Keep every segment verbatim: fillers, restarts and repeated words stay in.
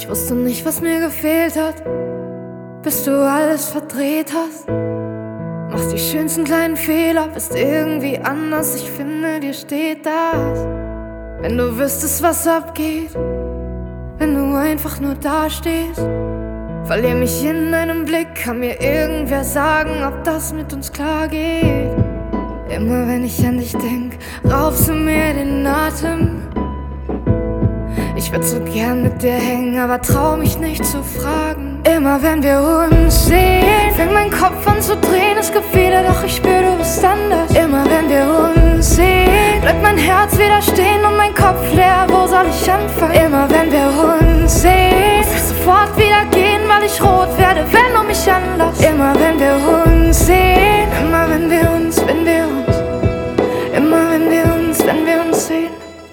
Ich wusste nicht, was mir gefehlt hat, bis du alles verdreht hast. Machst die schönsten kleinen Fehler, bist irgendwie anders. Ich finde, dir steht das. Wenn du wüsstest, was abgeht, wenn du einfach nur dastehst. Verlier mich in deinem Blick, kann mir irgendwer sagen, ob das mit uns klar geht. Immer wenn ich an dich denk, raubst du mir den Atem. Ich würd so gern mit dir hängen, aber trau mich nicht zu fragen. Immer wenn wir uns sehen, fängt mein Kopf an zu drehen. Es gibt viele, doch ich spür, du bist anders. Immer wenn wir uns sehen, bleibt mein Herz wieder stehen und mein Kopf leer. Wo soll ich anfangen? Immer wenn wir uns sehen, muss ich sofort wieder gehen, weil ich rot werde, wenn du mich anlachst. Immer wenn wir uns sehen, immer wenn wir uns, wenn wir uns, immer wenn wir uns, wenn wir uns sehen.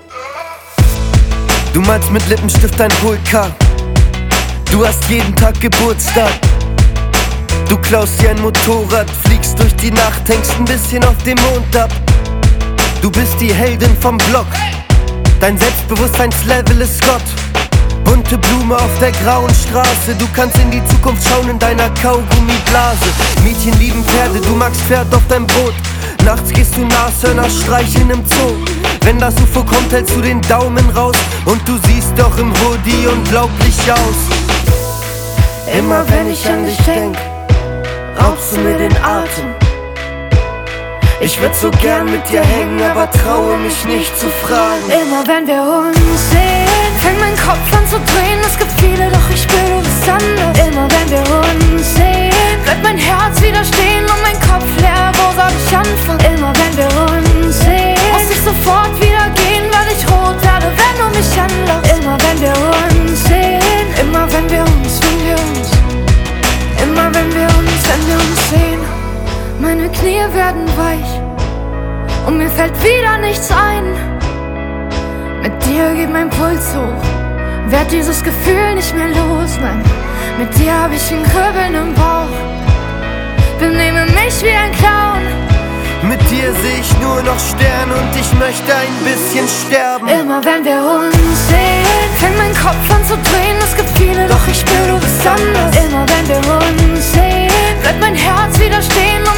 Du malst mit Lippenstift ein Vulkan. Du hast jeden Tag Geburtstag. Du klaust dir ein Motorrad, fliegst durch die Nacht, hängst ein bisschen auf dem Mond ab. Du bist die Heldin vom Block. Dein Selbstbewusstseinslevel ist Gott. Bunte Blume auf der grauen Straße. Du kannst in die Zukunft schauen in deiner Kaugummiblase. Mädchen lieben Pferde, du magst Pferd auf dein Brot. Nachts gehst du Nashörner streicheln im Zoo. Wenn das U F O kommt, hältst du den Daumen raus. Und du siehst doch im Hoodie unglaublich aus. Immer wenn ich an dich denk, raubst du mir den Atem. Ich würd so gern mit dir hängen, aber traue mich nicht zu fragen. Immer wenn wir uns sehen, fängt mein Kopf an zu drehen. Es gibt viele, doch ich spür, du bist anders. Immer wenn wir uns sehen, bleibt mein Herz wieder stehen und mein Kopf leer. Wo soll ich anfangen? Immer wenn wir uns sehen, muss ich sofort wieder gehen, weil ich rot werde, wenn du mich anlachst. Immer wenn wir uns sehen, immer wenn wir uns, wenn wir uns, immer wenn wir uns, wenn wir uns sehen. Meine Knie werden weich und mir fällt wieder nichts ein. Mit dir geht mein Puls hoch, werd dieses Gefühl nicht mehr los, nein. Mit dir hab ich ein Kribbeln im Bauch, benehme mich wie ein Clown. Mit dir seh ich nur noch Sterne und ich möchte ein bisschen sterben. Immer wenn wir uns sehen, fängt mein Kopf an zu drehen. Es gibt viele, doch ich spür, du bist anders. Immer wenn wir uns sehen, bleibt mein Herz wieder stehen